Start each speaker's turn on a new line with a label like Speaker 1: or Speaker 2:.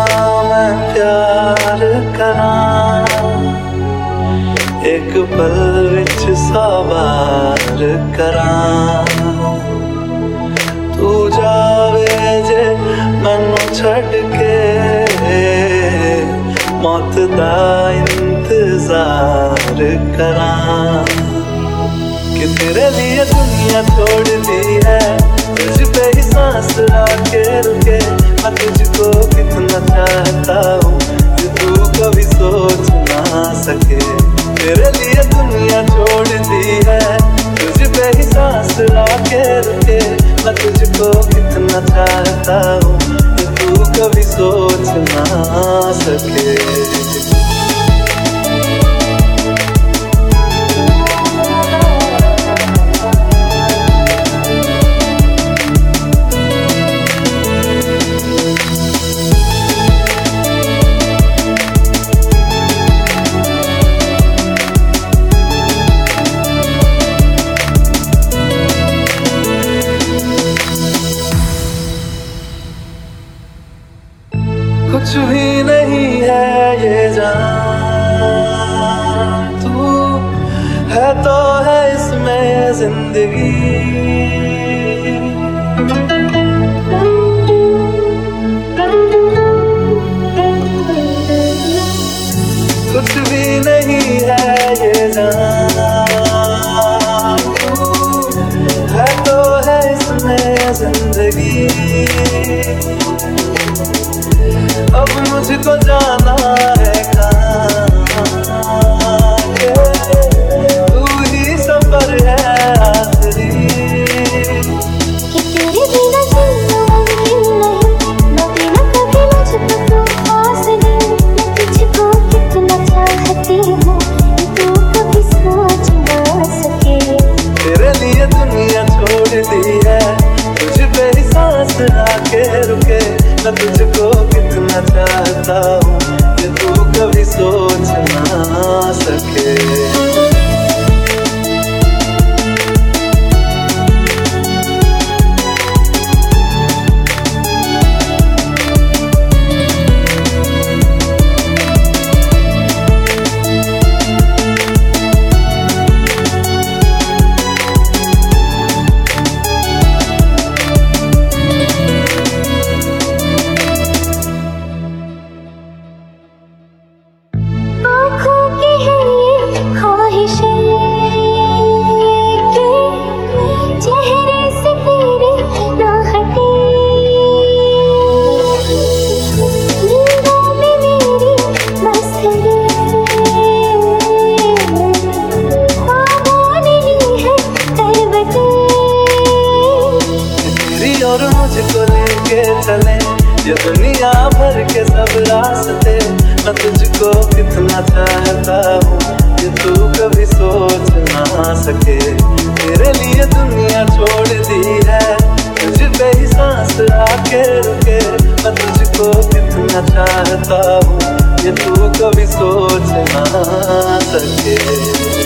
Speaker 1: मैं प्यार करां, एक पल विच सवार करां। तू जावे जे मैनू छड़ के, मौत दा इंतजार करां। कि तेरे लिए दुनिया छोड़ दी है, तुझ पे ही सांस आके रुके। मैं तुझको कितना चाहता हूँ कि तू कभी सोच ना सके। तेरे लिए दुनिया छोड़ दी है, तुझ पे ही सांस आके रुके। मैं तुझको कितना चाहता हूँ कि तू कभी सोच ना सके। कुछ भी नहीं है ये जान, तू है तो है इसमें जिंदगी। कुछ भी नहीं है ये जान, तू है तो है इसमें जिंदगी। अब मुझको जाना है कहाँ, तू ही सफर है आखिरी।
Speaker 2: कि तेरे बिना जीना मुमकिन नहीं, ना बिना कभी मुझको तू पास नहीं। मैं तुझको कितना चाहती हूँ कि तू कभी सोच ना सके।
Speaker 1: तेरे लिए दुनिया छोड़ दी है, तुझ पे ही सांस आके रुके। मैं तुझको कितना चाहता हूँ कि तू कभी सोच ना सके। और मुझको लेके चले ये दुनिया भर के सब रास्ते। मैं तुझको कितना चाहता हूँ कि तू कभी सोच ना सके। तेरे लिए दुनिया छोड़ दी है, तुझ पे ही सांस आके रुके। मैं तुझको कितना चाहता हूँ कि तू कभी सोच ना सके।